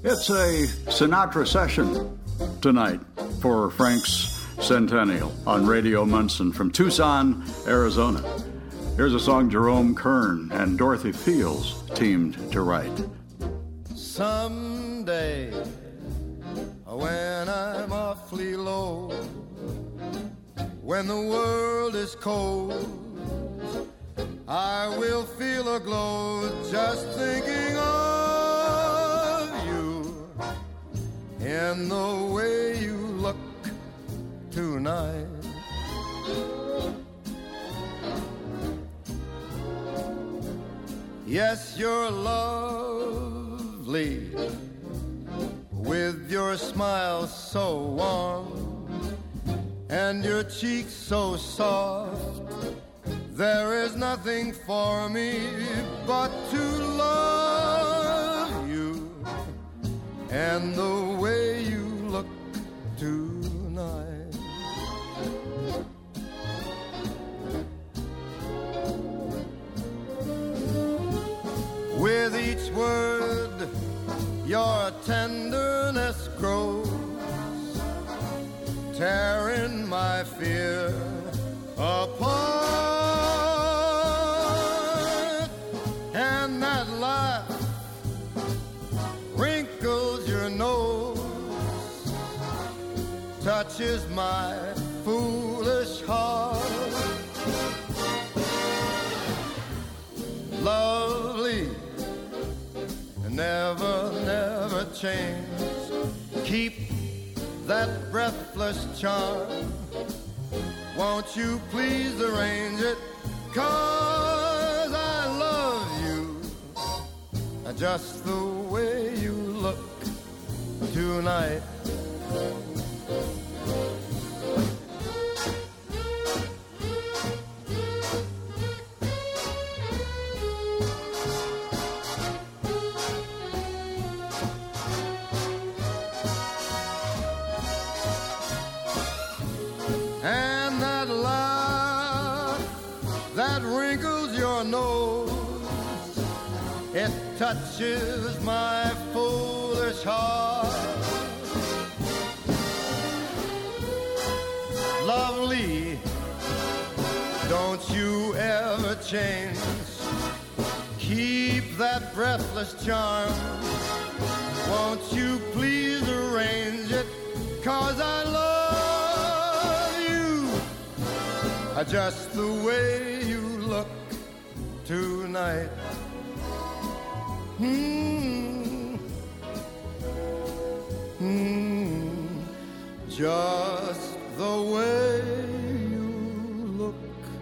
It's a Sinatra session tonight for Frank's Centennial on Radio Munson from Tucson, Arizona. Here's a song Jerome Kern and Dorothy Fields teamed to write. Someday, when I'm awfully low, when the world is cold, I will feel a glow just thinking of you and the way you look tonight. Yes, you're lovely with your smile so warm and your cheeks so soft. There is nothing for me but to love you and the way you look tonight. With each word, your tenderness grows, tearing my fear apart. And that laugh wrinkles your nose, touches my foolish heart. Lovely, never, never change. Keep that breathless charm. Won't you please arrange it? 'Cause I love you just the way you look tonight. And that laugh that wrinkles your nose, it touches my foolish heart. Lovely, don't you ever change. Keep that breathless charm. Won't you please arrange it? 'Cause I love you just the way you look tonight. Just the way you look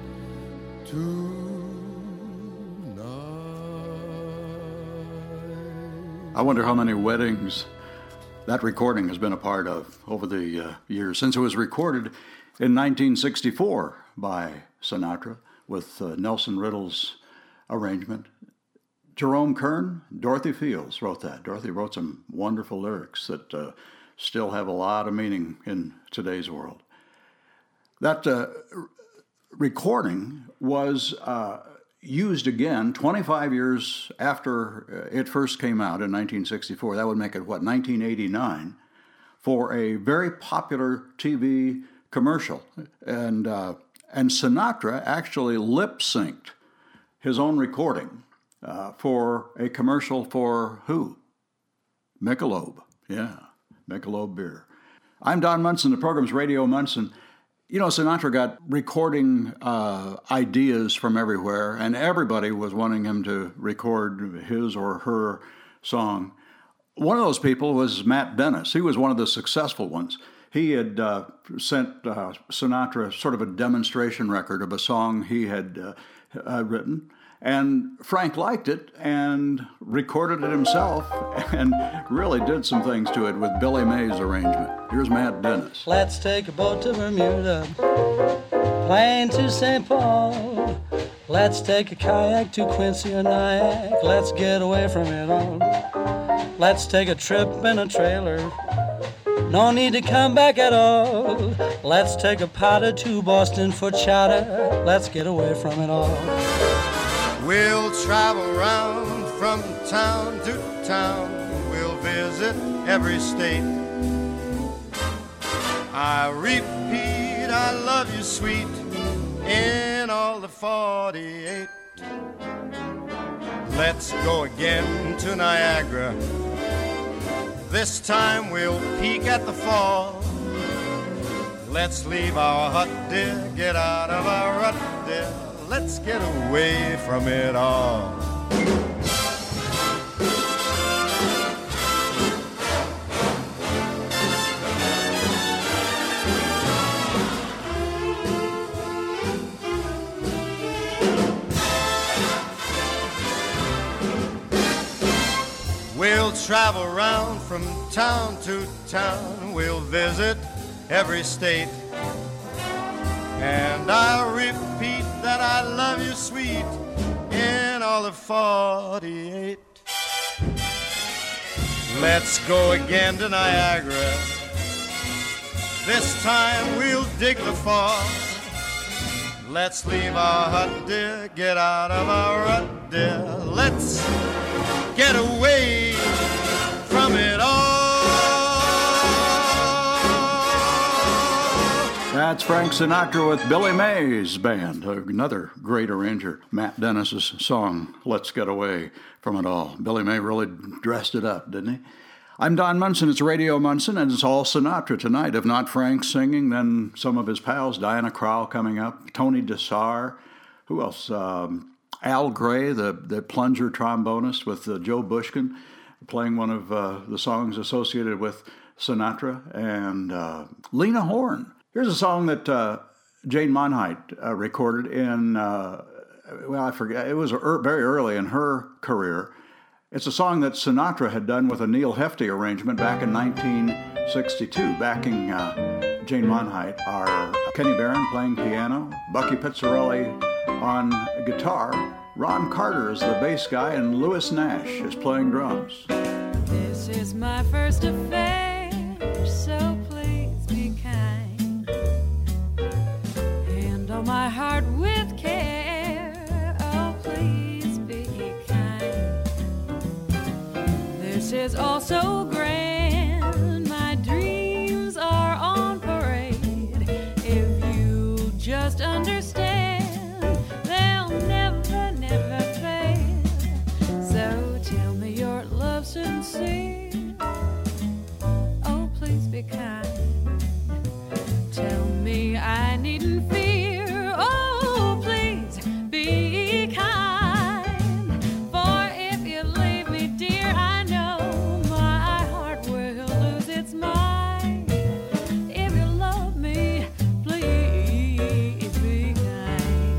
tonight. I wonder how many weddings that recording has been a part of over the years, since it was recorded in 1964 by Sinatra with Nelson Riddle's arrangement. Jerome Kern, Dorothy Fields wrote that. Dorothy wrote some wonderful lyrics that still have a lot of meaning in today's world. That recording was used again 25 years after it first came out in 1964. That would make it, 1989, for a very popular TV commercial. And Sinatra actually lip-synced his own recording for a commercial for who? Michelob. Yeah, Michelob beer. I'm Don Munson. The program's Radio Munson. You know, Sinatra got recording ideas from everywhere, and everybody was wanting him to record his or her song. One of those people was Matt Dennis. He was one of the successful ones. He had sent Sinatra sort of a demonstration record of a song he had written, and Frank liked it and recorded it himself and really did some things to it with Billy May's arrangement. Here's Matt Dennis. Let's take a boat to Bermuda, plane to St. Paul. Let's take a kayak to Quincy or Nyack. Let's get away from it all. Let's take a trip in a trailer. No need to come back at all. Let's take a powder to Boston for chowder. Let's get away from it all. We'll travel round from town to town, we'll visit every state. I repeat, I love you, sweet, in all the 48. Let's go again to Niagara. This time we'll peek at the fall. Let's leave our hut, dear, get out of our rut, dear. Let's get away from it all. We'll travel round from town to town. We'll visit every state. And I'll repeat that I love you, sweet, in all the 48. Let's go again to Niagara. This time we'll dig the fall. Let's leave our hut, dear, get out of our rut, dear. Let's get away from it all. That's Frank Sinatra with Billy Mays Band, another great arranger. Matt Dennis's song, Let's Get Away from It All. Billy May really dressed it up, didn't he? I'm Don Munson, it's Radio Munson, and it's all Sinatra tonight. If not Frank singing, then some of his pals, Diana Krall coming up, Tony DeSar, who else? Al Gray, the plunger trombonist, with Joe Bushkin playing one of the songs associated with Sinatra, and Lena Horne. Here's a song that Jane Monheit recorded in, I forget, it was very early in her career. It's a song that Sinatra had done with a Neil Hefti arrangement back in 1962. Backing Jane Monheit are Kenny Barron playing piano, Bucky Pizzarelli on guitar, Ron Carter is the bass guy, and Louis Nash is playing drums. This is my first affair, so please be kind. Handle my heart with care, oh please be kind. This is all so grand, my dreams are on parade. If you just understand, they'll never, never fade. So tell me your love sincere, oh please be kind. Tell me I needn't fear, oh please be kind. For if you leave me, dear, I know my heart will lose its mind. If you love me, please be kind.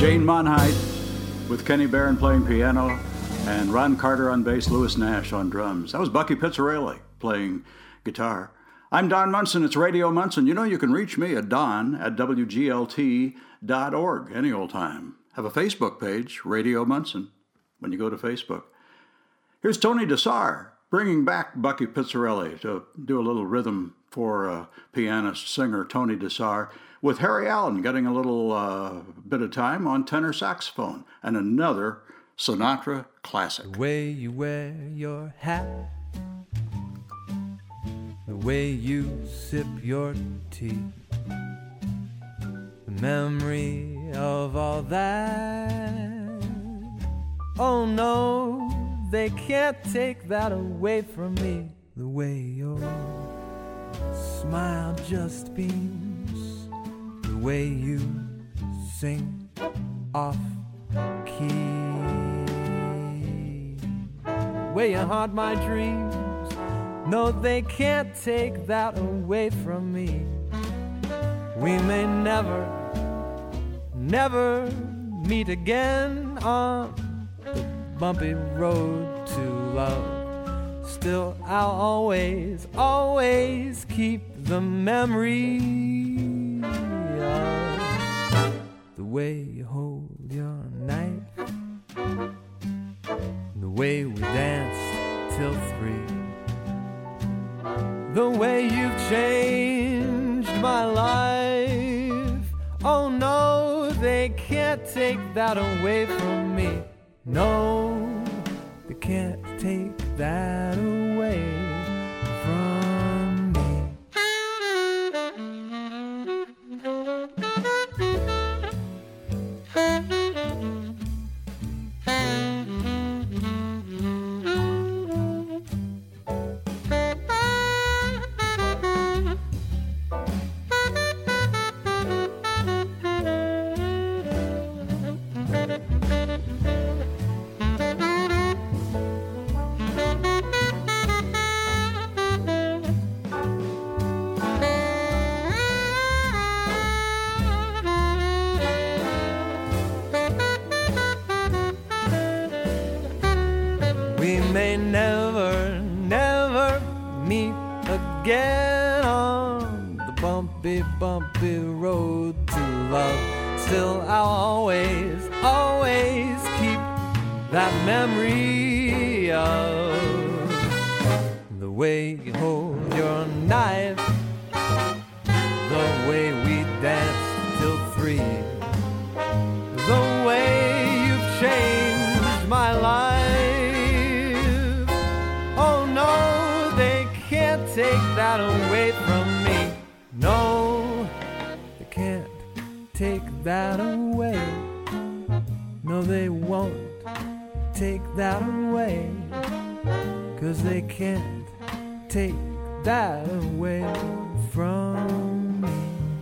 Jane Monheit with Kenny Barron playing piano and Ron Carter on bass, Louis Nash on drums. That was Bucky Pizzarelli playing guitar. I'm Don Munson. It's Radio Munson. You know you can reach me at don@wglt.org any old time. Have a Facebook page, Radio Munson, when you go to Facebook. Here's Tony DeSar bringing back Bucky Pizzarelli to do a little rhythm for pianist, singer Tony DeSar, with Harry Allen getting a little bit of time on tenor saxophone, and another Sinatra classic. The way you wear your hat, the way you sip your tea, the memory of all that. Oh no, they can't take that away from me. The way your smile just beams, the way you sing off key, the way you haunt my dreams. No, they can't take that away from me. We may never, never meet again on the bumpy road to love. Still, I'll always, always keep the memory of the way you hold your knife, the way we danced till 3, the way you've changed my life. Oh no, they can't take that away from me. No, they can't take that away from me. We may never, never meet again on the bumpy, bumpy road to love. Still, I'll always, always keep that memory of the way you hold your knife, the way we danced till 3, the way you've changed my life. Oh no, they can't take that away from me. No, they can't take that away. No, they won't take that away, 'cause they can't take that away from me.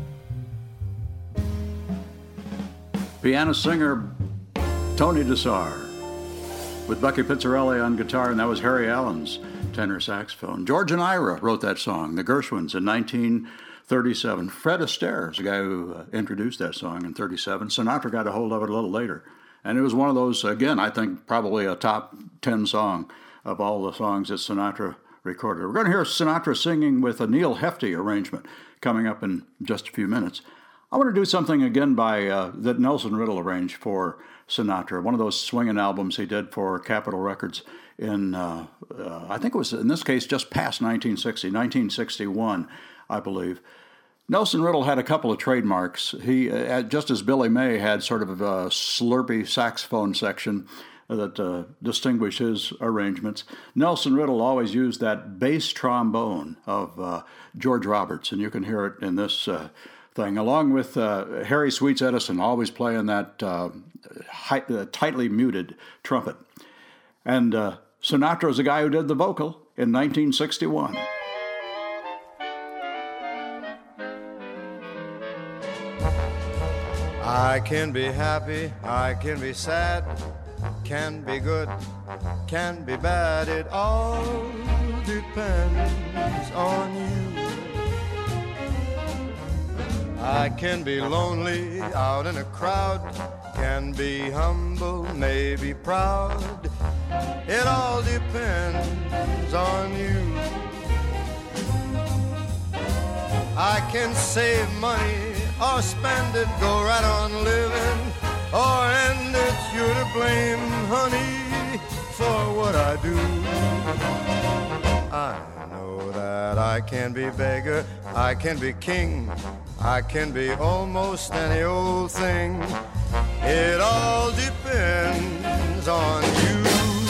Piano singer Tony DeSar with Bucky Pizzarelli on guitar, and that was Harry Allen's tenor saxophone. George and Ira wrote that song, the Gershwins, in 1937. Fred Astaire is the guy who introduced that song in 37. Sinatra got a hold of it a little later. And it was one of those, again, I think probably a top 10 song of all the songs that Sinatra recorded. We're going to hear Sinatra singing with a Neil Hefti arrangement coming up in just a few minutes. I want to do something again by that Nelson Riddle arranged for Sinatra, one of those swinging albums he did for Capitol Records in, I think it was, in this case, just past 1961, I believe. Nelson Riddle had a couple of trademarks. He, just as Billy May had sort of a slurpy saxophone section that distinguished his arrangements, Nelson Riddle always used that bass trombone of George Roberts, and you can hear it in this thing, along with Harry Sweets Edison, always playing that tightly muted trumpet. And Sinatra is the guy who did the vocal in 1961. I can be happy, I can be sad, can be good, can be bad. It all depends on you. I can be lonely out in a crowd. can be humble, maybe proud. It all depends on you. I can save money or spend it, go right on living, or end it. You're to blame, honey, for what I do. I know that I can be beggar, I can be king, I can be almost any old thing. It all depends on you.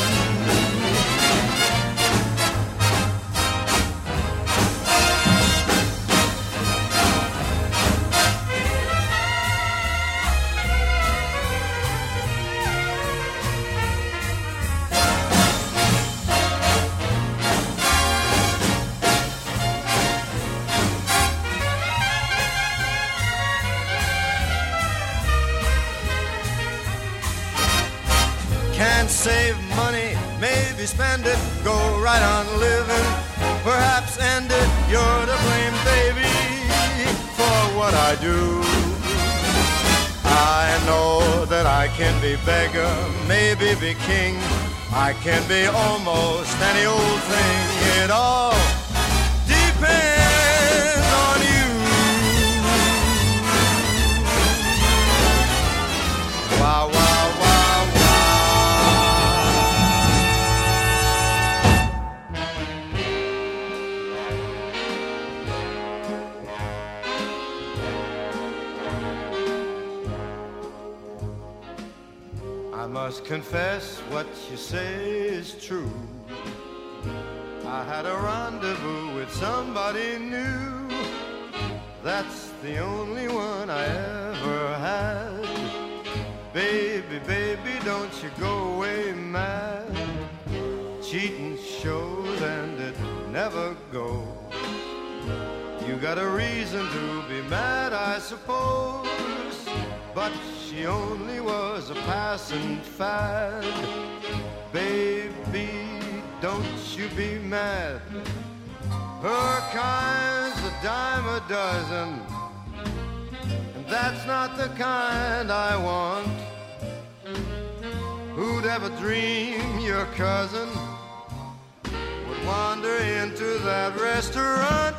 Save money, maybe spend it, go right on living, perhaps end it. You're to blame, baby, for what I do. I know that I can be beggar, maybe be king, I can be almost any old thing. It all depends on you. Wow, wow. I must confess what you say is true. I had a rendezvous with somebody new. That's the only one I ever had. Baby, baby, don't you go away mad. Cheating shows and it never goes. You got a reason to be mad, I suppose, but she only was a passing fad. Baby, don't you be mad. Her kind's a dime a dozen, and that's not the kind I want. Who'd ever dream your cousin would wander into that restaurant?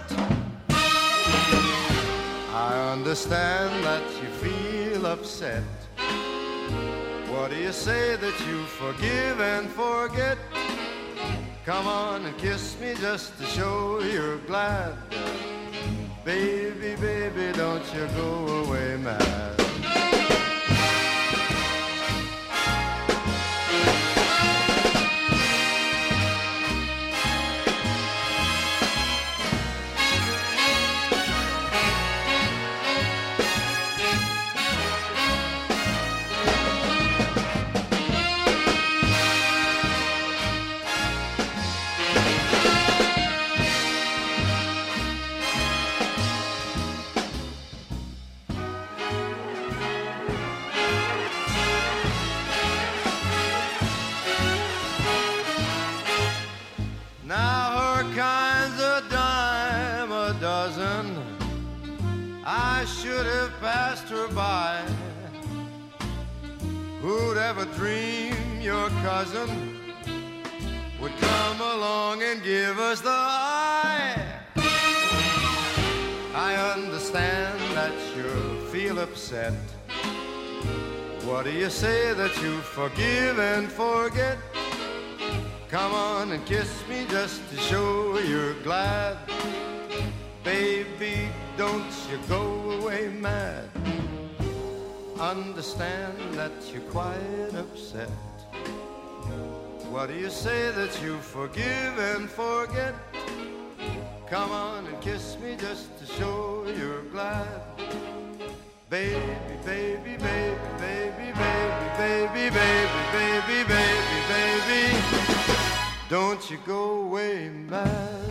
I understand that you feel upset. What do you say that you forgive and forget? Come on and kiss me just to show you're glad. Baby, baby, don't you go away mad. I should have passed her by. Who'd ever dream your cousin would come along and give us the eye? I understand that you feel upset. What do you say that you forgive and forget? Come on and kiss me just to show you're glad. Baby, don't you go away mad. Understand that you're quite upset. What do you say that you forgive and forget? Come on and kiss me just to show you're glad. Baby, baby, baby, baby, baby, baby, baby, baby, baby, baby, don't you go away mad.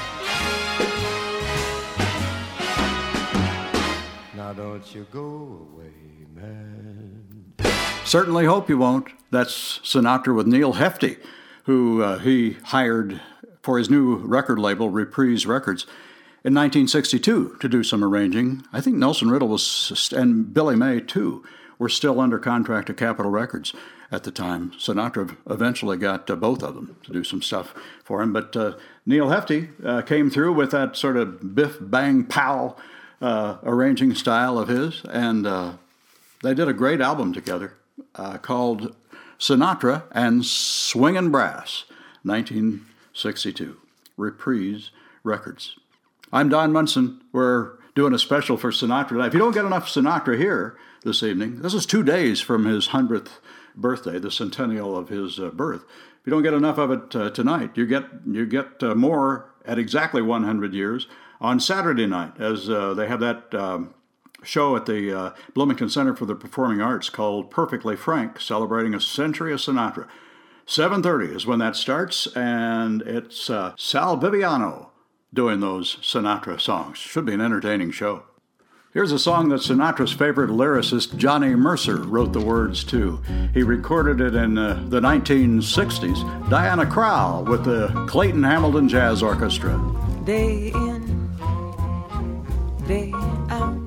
Now don't you go away mad. Certainly hope you won't. That's Sinatra with Neil Hefti, who he hired for his new record label, Reprise Records, in 1962 to do some arranging. I think Nelson Riddle and Billy May, too, were still under contract to Capitol Records at the time. Sinatra eventually got both of them to do some stuff for him. But Neal Hefti came through with that sort of biff, bang, pow arranging style of his, and they did a great album together called Sinatra and Swingin' Brass, 1962, Reprise Records. I'm Don Munson. We're doing a special for Sinatra tonight. If you don't get enough Sinatra here this evening, this is 2 days from his 100th birthday, the centennial of his birth. If you don't get enough of it tonight, you get more at exactly 100 years on Saturday night, as they have that show at the Bloomington Center for the Performing Arts called Perfectly Frank, celebrating a century of Sinatra. 7:30 is when that starts, and it's Sal Viviano doing those Sinatra songs. Should be an entertaining show. Here's a song that Sinatra's favorite lyricist Johnny Mercer wrote the words to. He recorded it in the 1960s. Diana Krall with the Clayton Hamilton Jazz Orchestra. Day in, day out,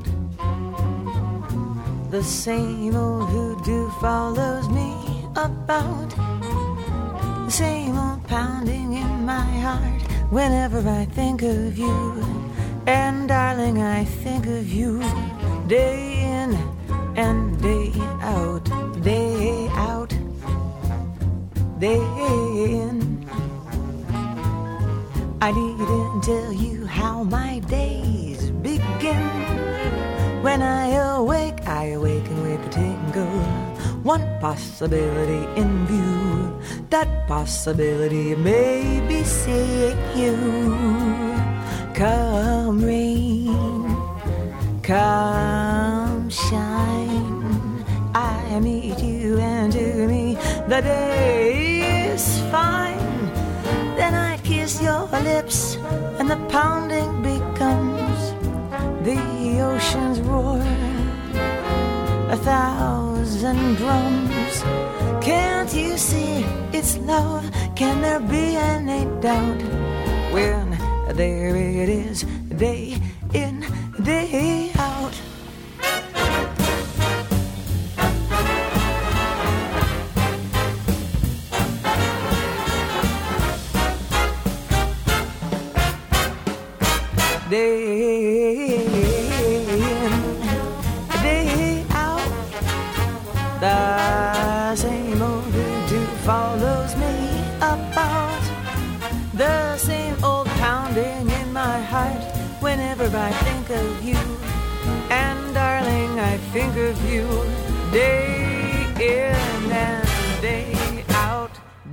the same old hoodoo follows me about. The same old pounding in my heart whenever I think of you. And darling, I think of you day in and day out, day out, day in. I needn't tell you how my days begin. When I awake and with the tingle. One possibility in view, that possibility may be seeing you. Come rain, come shine, I meet you, and to me the day is fine. Then I kiss your lips and the pounding becomes the ocean's roar, 1,000 drums. Can't you see it's love? Can there be any doubt when there it is, day in, day out? Day in, day out, the same old voodoo follows me about. The same old pounding in my heart whenever I think of you. And darling, I think of you day in and day out,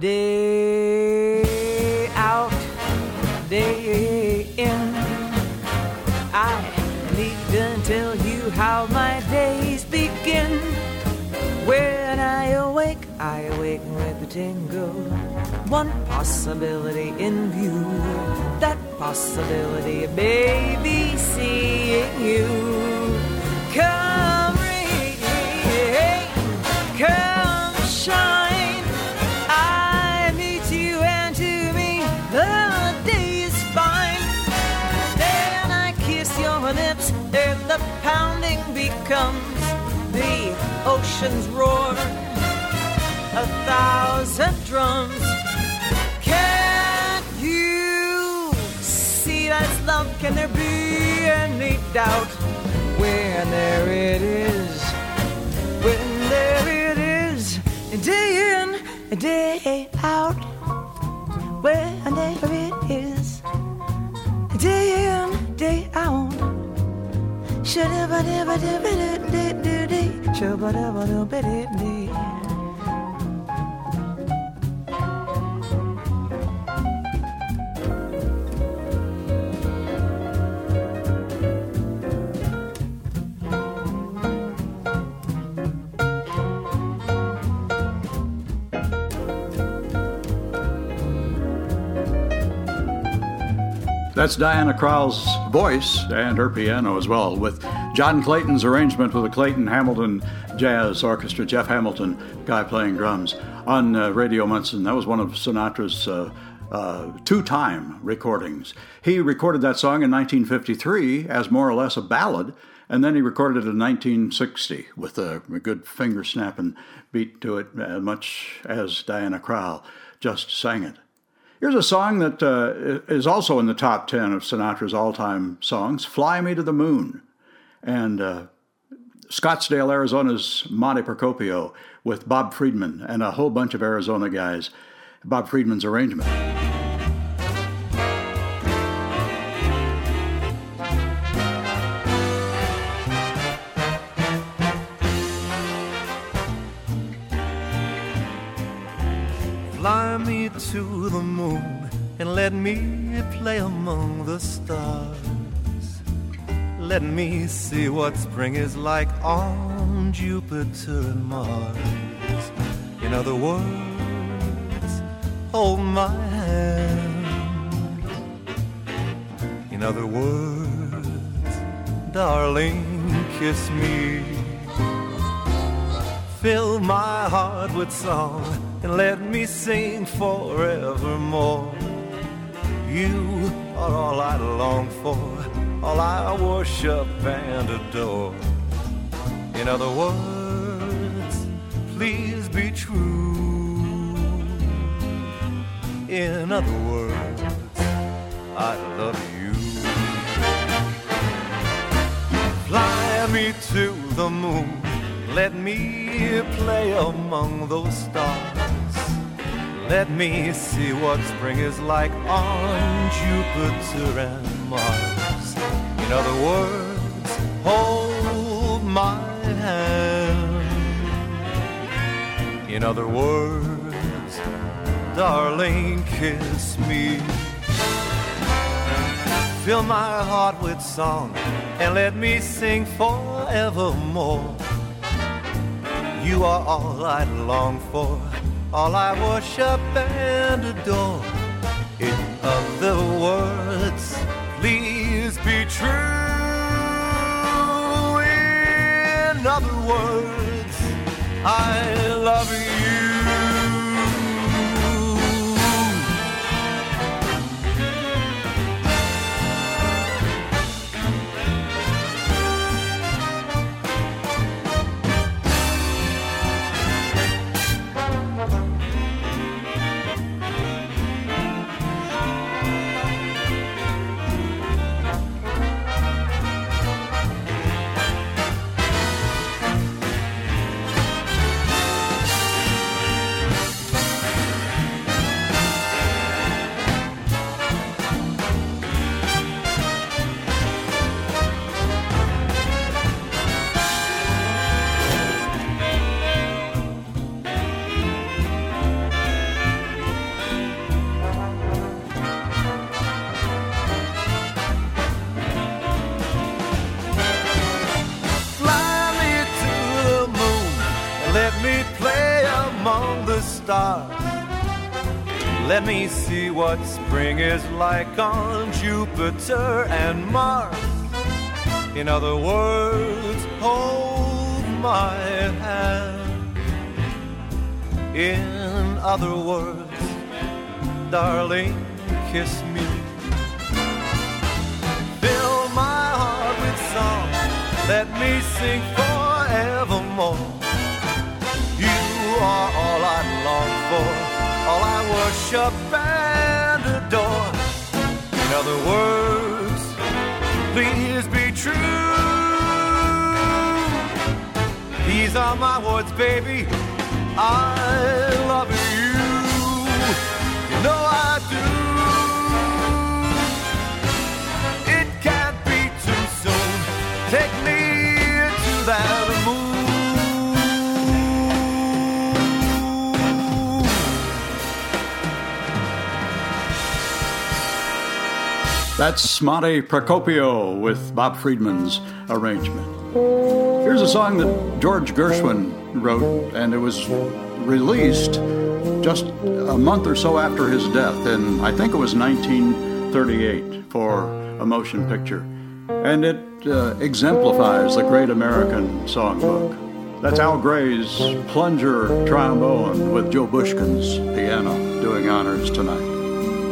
day out, day in. I needn't tell you how my days begin. When I awake with a tingle. One possibility in view, that possibility may be seeing you. Come rain, come shine, I meet you, and to me the day is fine. Then I kiss your lips and the pounding becomes the ocean's roar, 1,000 drums. Can't you see that's love? Can there be any doubt when there it is, when there it is, day in, day out, when there it is, day in, day out. That's Diana Krall's voice and her piano as well, with John Clayton's arrangement with the Clayton Hamilton Jazz Orchestra, Jeff Hamilton, guy playing drums, on Radio Munson. That was one of Sinatra's two-time recordings. He recorded that song in 1953 as more or less a ballad, and then he recorded it in 1960 with a good finger-snapping beat to it, much as Diana Krall just sang it. Here's a song that is also in the top 10 of Sinatra's all-time songs, Fly Me to the Moon. And Scottsdale, Arizona's Monte Procopio with Bob Friedman and a whole bunch of Arizona guys. Bob Friedman's arrangement. Fly me to the moon and let me play among the stars. Let me see what spring is like on Jupiter and Mars. In other words, hold my hand. In other words, darling, kiss me. Fill my heart with song and let me sing forevermore. You are all I long for, all I worship and adore. In other words, please be true. In other words, I love you. Fly me to the moon, let me play among those stars. Let me see what spring is like on Jupiter and Mars. In other words, hold my hand. In other words, darling, kiss me. Fill my heart with song and let me sing forevermore. You are all I long for, all I worship and adore. In other words, please be true. In other words, I love you. Let me see what spring is like on Jupiter and Mars. In other words, hold my hand. In other words, darling, kiss me. Fill my heart with song, let me sing forevermore. You are all I long for, all I worship and adore. In other words, please be true. These are my words, baby, I love you. You know I do. It can't be too soon. Take me to that moon. That's Monte Procopio with Bob Friedman's arrangement. Here's a song that George Gershwin wrote, and it was released just a month or so after his death, and I think it was 1938 for a motion picture. And it exemplifies the great American songbook. That's Al Gray's Plunger Trombone with Joe Bushkin's piano doing honors tonight.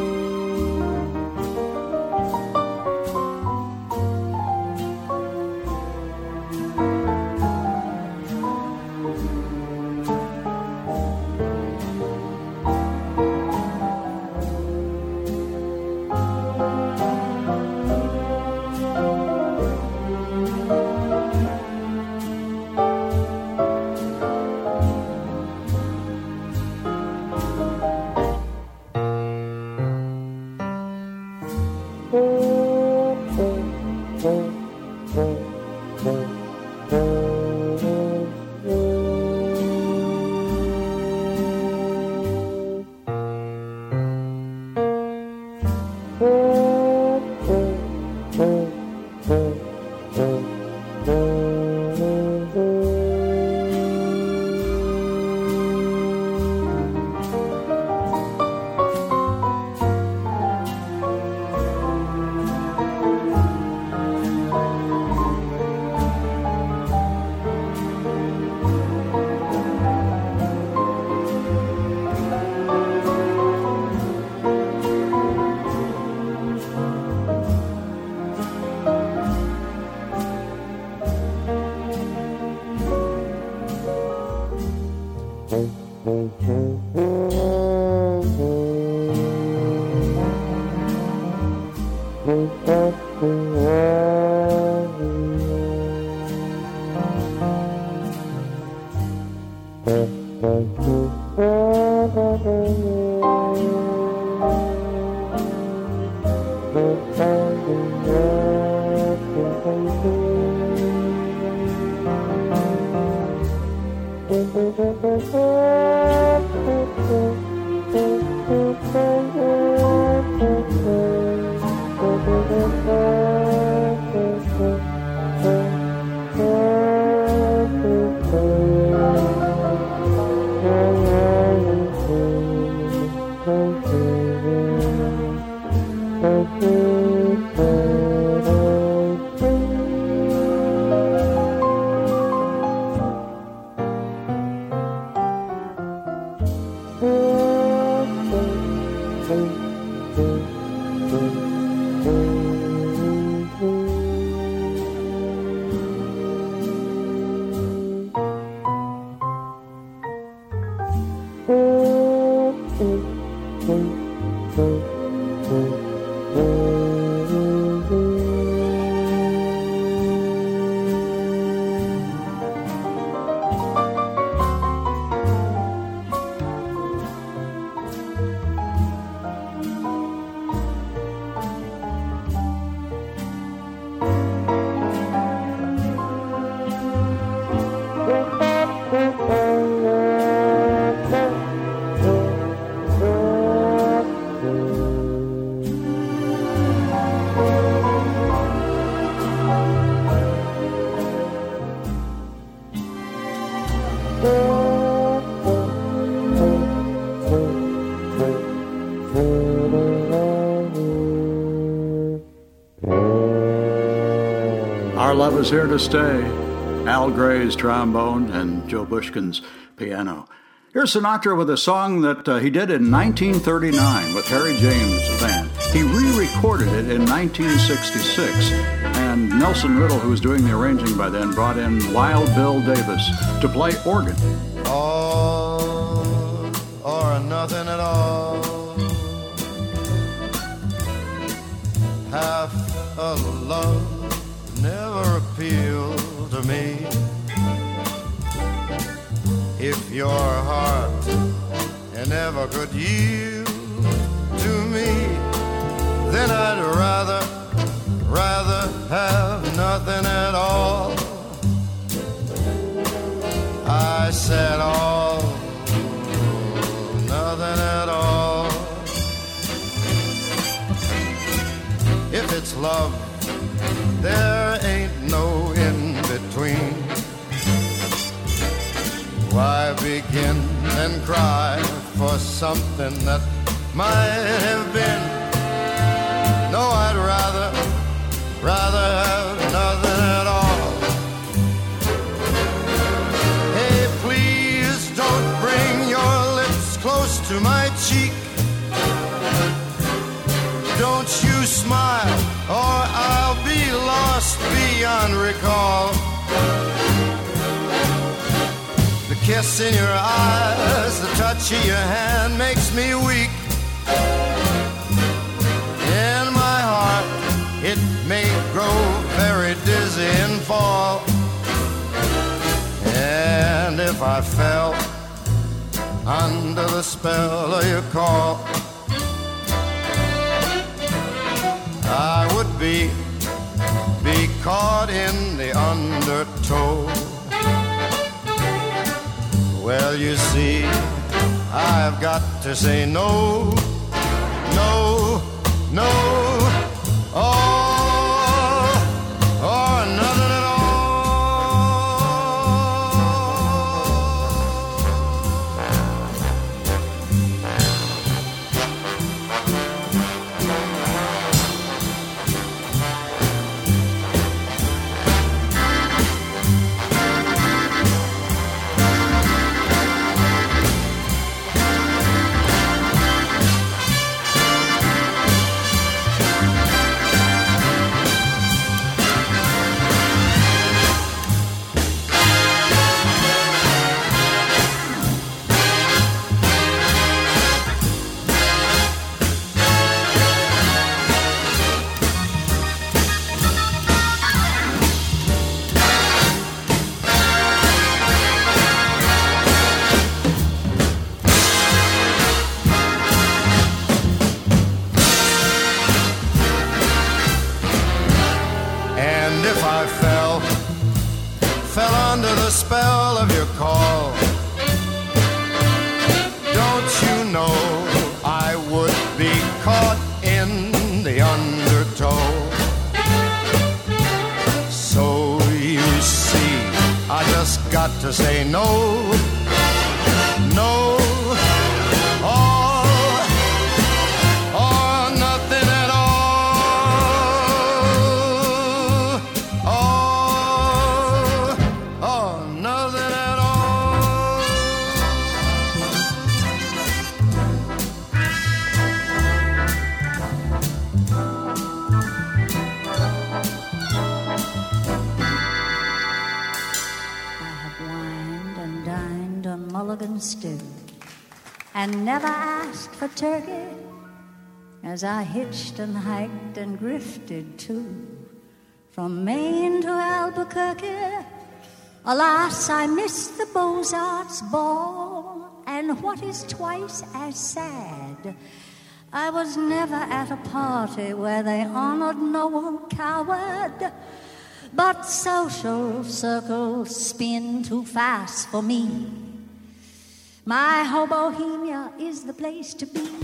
Our Love Is Here to Stay, Al Gray's trombone and Joe Bushkin's piano. Here's Sinatra with a song that he did in 1939 with Harry James Band. He re-recorded it in 1966, and Nelson Riddle, who was doing the arranging by then, brought in Wild Bill Davis to play organ. All or nothing at all. Half a love never appealed to me. If your heart never could yield to me, then I'd rather have nothing at all. I said all, nothing at all. If it's love, there ain't no in-between. Why begin and cry for something that might have been? No, I'd rather have nothing at all. Hey, please don't bring your lips close to my cheek. Don't you smile or I'll be lost beyond recall. The kiss in your eyes, the touch of your hand makes me weak. In my heart, it may grow very dizzy and fall. And if I fell under the spell of your call, I would be caught in the undertow. Well, you see, I've got to say no, no, no, or nothing at all. Fell under the spell of your call. Don't you know I would be caught in the undertow? So you see, I just got to say no, no, or nothing at all. Mulligan stew, and never asked for turkey, as I hitched and hiked and grifted too, from Maine to Albuquerque. Alas, I missed the Beaux-Arts ball, and what is twice as sad, I was never at a party where they honored no coward. But social circles spin too fast for me. My hobohemia is the place to be.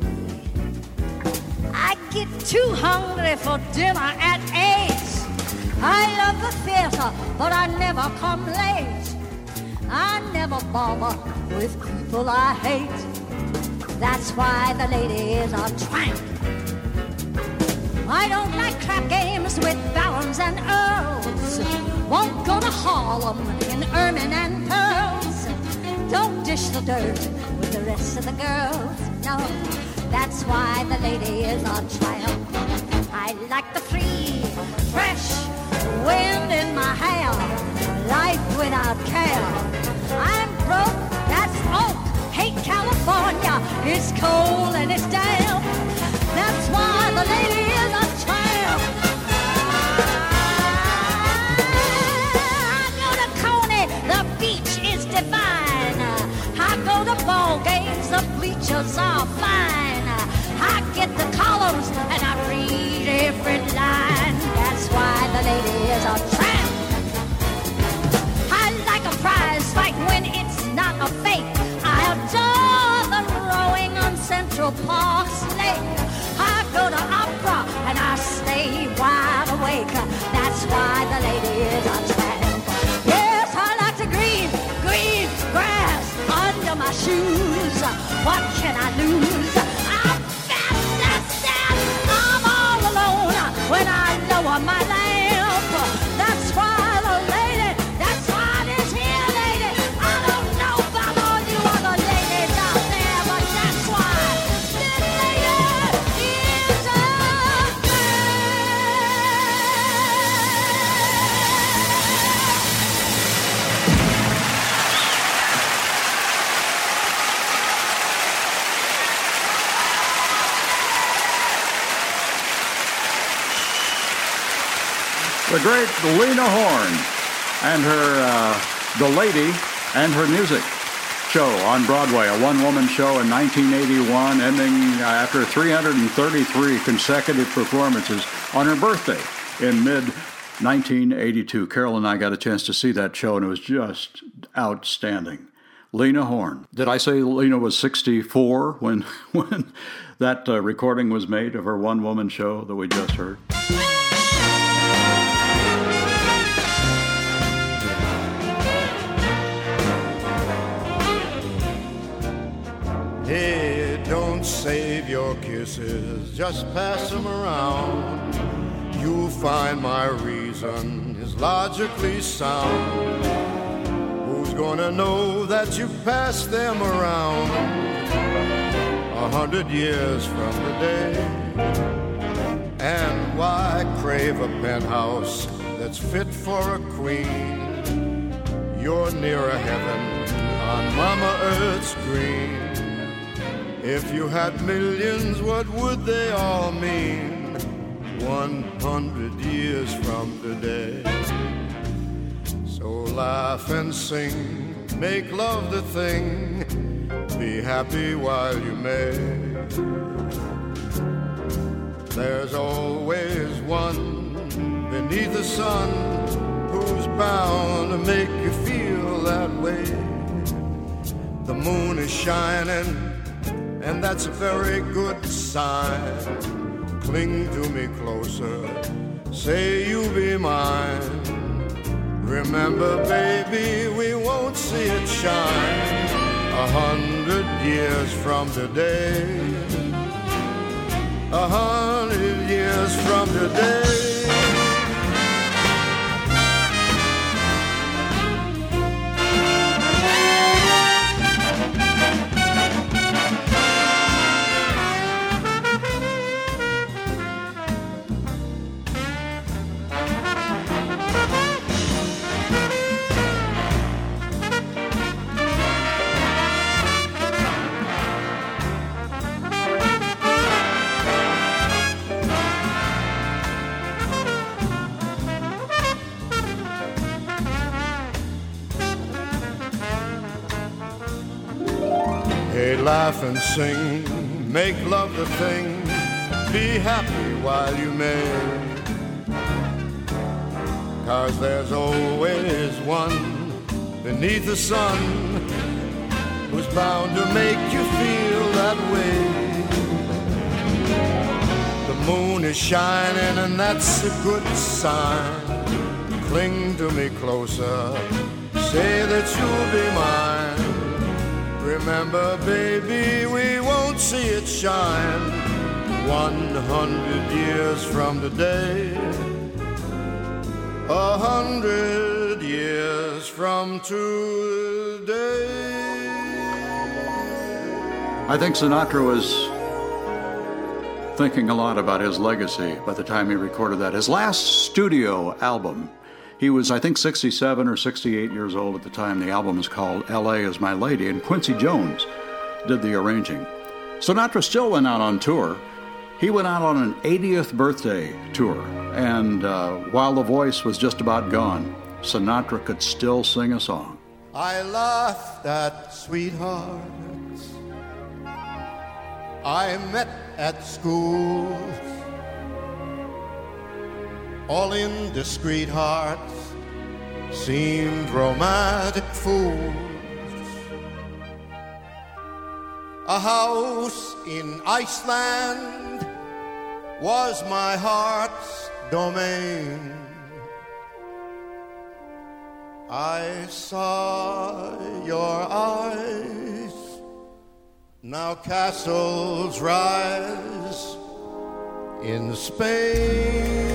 I get too hungry for dinner at 8. I love the theater, but I never come late. I never bother with people I hate. That's why the lady is a tramp. I don't like crap games with barons and earls. Won't go to Harlem in ermine and pearls. Don't dish the dirt with the rest of the girls. No, that's why the lady is a triumph. I like the free, fresh wind in my hair, life without care. I'm broke, that's oak. Hate California, it's cold and it's damp. That's why the lady is a tramp. I go to Coney, the beach is divine. I go to ball games, the bleachers are fine. I get the columns and I read every line. That's why the lady is a tramp. I like a prize fight when it's not a fake. I adore the rowing on Central Park's lake. I go to opera and I stay wide awake. That's why the lady is a tramp. Yes, I like the green grass under my shoes. What can I lose? I'm fast, I'm all alone when I lower my lamp. That's why the lady, that's why this here lady. I don't know about all you other ladies out there, but that's why this lady is a The great Lena Horne and her The Lady and Her Music show on Broadway, a one-woman show in 1981, ending after 333 consecutive performances on her birthday in 1982. Carol and I got a chance to see that show, and it was just outstanding. Lena Horne. Did I say Lena was 64 when that recording was made of her one-woman show that we just heard? Hey, don't save your kisses, just pass them around. You'll find my reason is logically sound. Who's gonna know that you passed them around 100 years from today? And why crave a penthouse that's fit for a queen? You're nearer heaven on Mama Earth's green. If you had millions, what would they all mean 100 years from today? So laugh and sing, make love the thing, be happy while you may. There's always one beneath the sun who's bound to make you feel that way. The moon is shining, and that's a very good sign. Cling to me closer, say you'll be mine. Remember, baby, we won't see it shine 100 years from today. 100 years from today. Hey, laugh and sing, make love the thing, be happy while you may. 'Cause there's always one beneath the sun who's bound to make you feel that way. The moon is shining and that's a good sign. Cling to me closer, say that you'll be mine. Remember, baby, we won't see it shine 100 years from today. 100 years from today. I think Sinatra was thinking a lot about his legacy by the time he recorded that. His last studio album, he was, I think, 67 or 68 years old at the time. The album is called L.A. is My Lady, and Quincy Jones did the arranging. Sinatra still went out on tour. He went out on an 80th birthday tour, and while the voice was just about gone, Sinatra could still sing a song. I laughed at sweethearts I met at school, all indiscreet hearts seemed romantic fools. A house in Iceland was my heart's domain. I saw your eyes, now castles rise in Spain.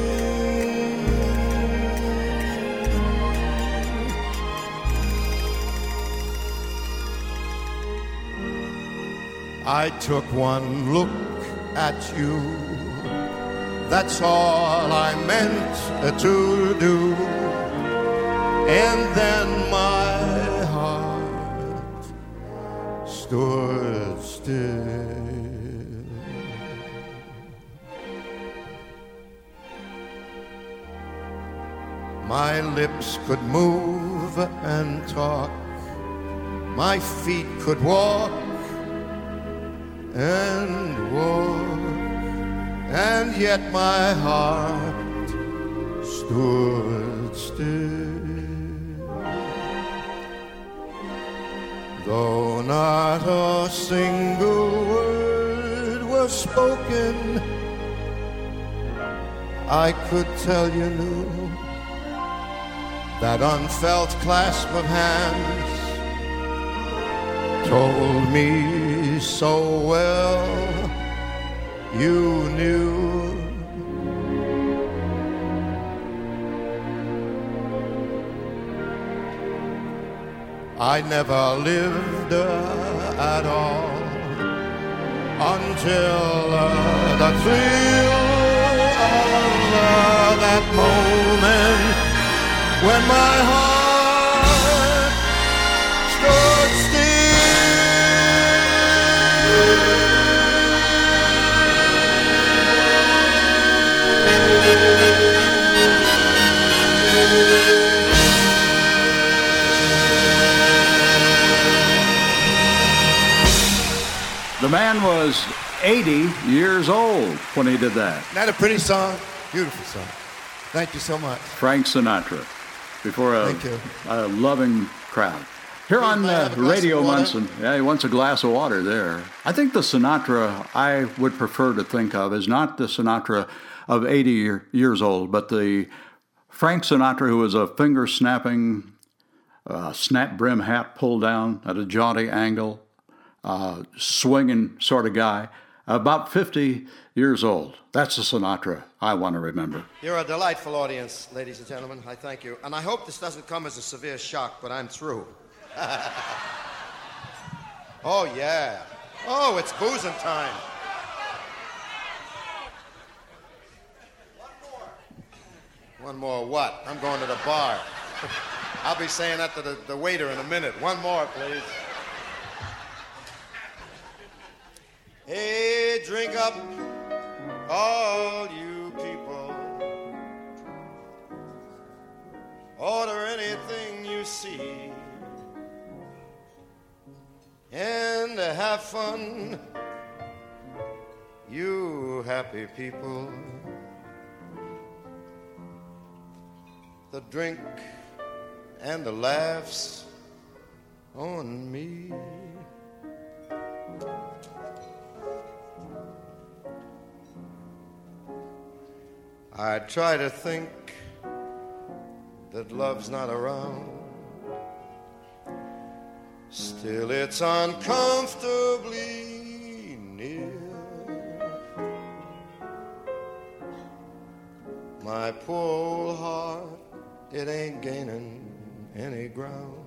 I took one look at you, that's all I meant to do, and then my heart stood still. My lips could move and talk, my feet could walk and walk, and yet my heart stood still. Though not a single word was spoken, I could tell you knew that unfelt clasp of hands told me so well you knew. I never lived at all until the thrill of that moment when my heart stood The man was 80 years old when he did that. Isn't that a pretty song? Beautiful song. Thank you so much. Frank Sinatra, before a loving crowd. Here on Radio Munson, yeah, he wants a glass of water there. I think the Sinatra I would prefer to think of is not the Sinatra of 80 years old, but the Frank Sinatra who was a finger-snapping, snap-brim hat pulled down at a jaunty angle, swinging sort of guy, about 50 years old. That's the Sinatra I want to remember. You're a delightful audience, ladies and gentlemen. I thank you. And I hope this doesn't come as a severe shock, but I'm through. Oh, yeah. Oh, it's boozing time. One more what? I'm going to the bar. I'll be saying that to the waiter in a minute. One more, please. Hey, drink up, all you people. Order anything you see. And have fun, you happy people. The drink and the laughs on me. I try to think that love's not around. Still it's uncomfortably near. My poor old heart, it ain't gaining any ground,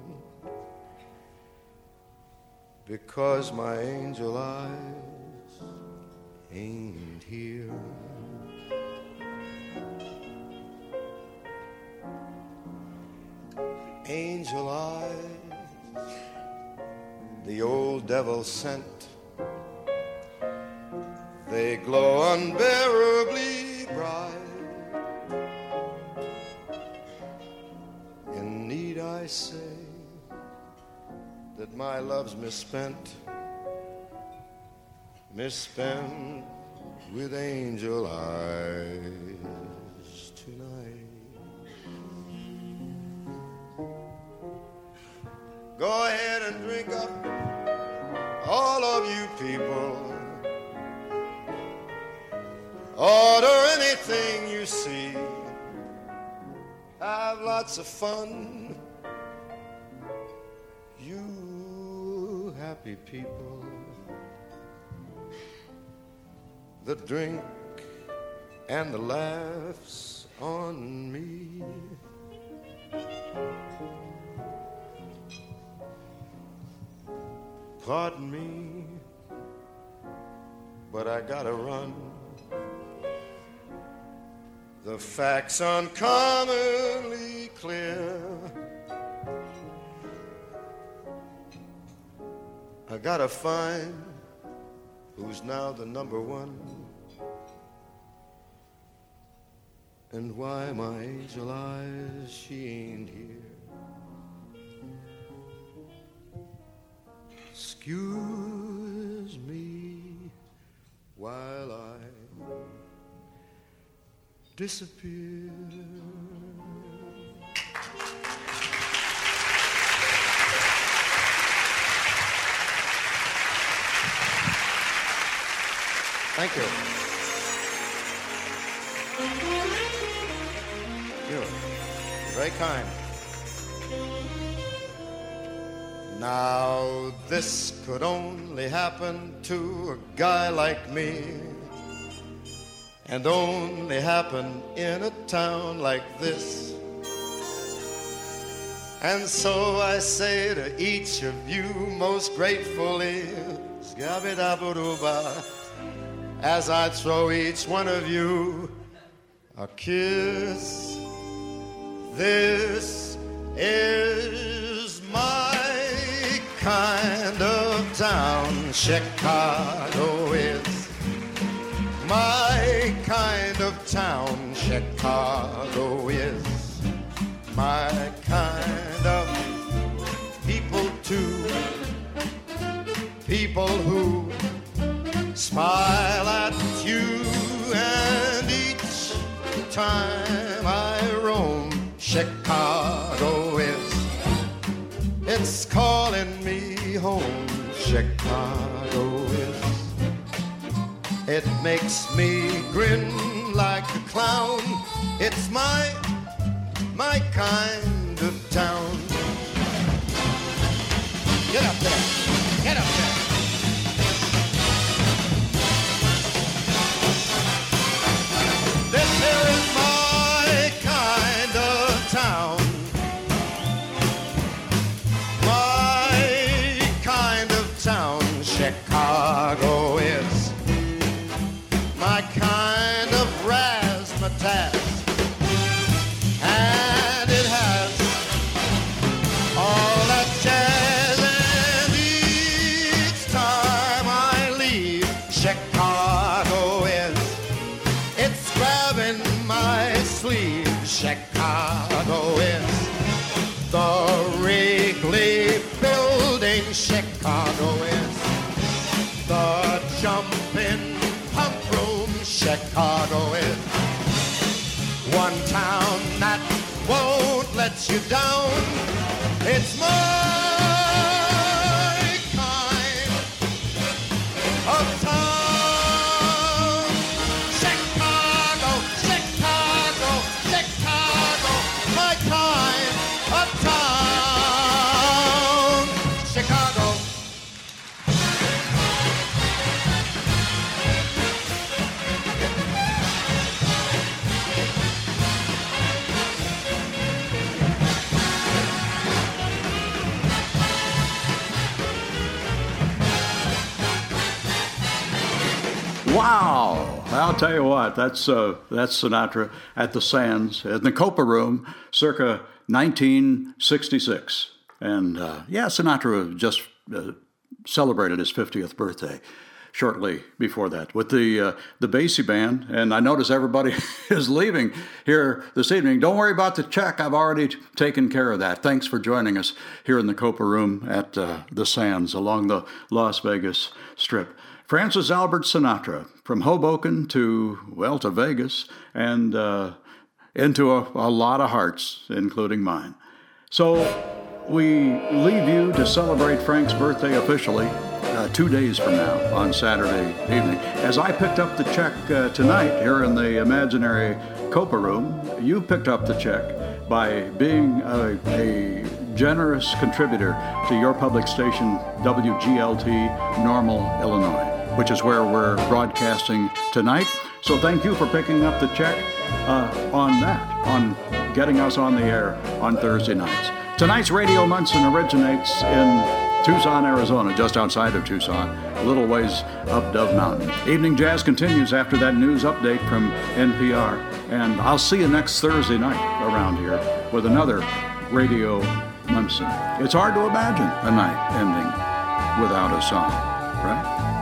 because my angel eyes ain't here. Angel eyes, the old devil sent, they glow unbearably bright. And need I say that my love's misspent with angel eyes tonight. Go ahead and drink up, all of you people. Order anything you see. Have lots of fun, you happy people. The drink and the laughs on me. Pardon me, but I gotta run. The facts uncommonly clear. I gotta find who's now the number one, and why my angel eyes, she ain't here. Excuse me while I disappear. Thank you. You're very kind. Now, this could only happen to a guy like me, and only happen in a town like this. And so I say to each of you most gratefully, Scabby-dabba-doo-ba, as I throw each one of you a kiss. This is my kind of town. Chicago is my kind of town. Chicago is my kind of people too. People who smile at you, and each time I roam, Chicago it's calling me home. Chicago is. It makes me grin like a clown. It's my kind of town. Get up there. Get up there. This here is my kind of town. My kind of town, Chicago is. My kind of razzmatazz. And it has all that jazz. And each time I leave, Chicago is. It's grabbing my sleeve. Chicago is. The Wrigley Building, Chicago is. The jumping pump room, Chicago is. One town that won't let you down. It's my kind of town. Chicago, Chicago, Chicago, my kind of town. Chicago. Wow! I'll tell you what, that's Sinatra at the Sands in the Copa Room, circa 1966. And Sinatra just celebrated his 50th birthday shortly before that with the Basie Band. And I notice everybody is leaving here this evening. Don't worry about the check. I've already taken care of that. Thanks for joining us here in the Copa Room at the Sands along the Las Vegas Strip. Francis Albert Sinatra, from Hoboken to Vegas, and into a lot of hearts, including mine. So we leave you to celebrate Frank's birthday officially 2 days from now on Saturday evening. As I picked up the check tonight here in the imaginary Copa Room, you picked up the check by being a generous contributor to your public station, WGLT Normal, Illinois, which is where we're broadcasting tonight. So thank you for picking up the check on getting us on the air on Thursday nights. Tonight's Radio Munson originates in Tucson, Arizona, just outside of Tucson, a little ways up Dove Mountain. Evening Jazz continues after that news update from NPR. And I'll see you next Thursday night around here with another Radio Munson. It's hard to imagine a night ending without a song, right?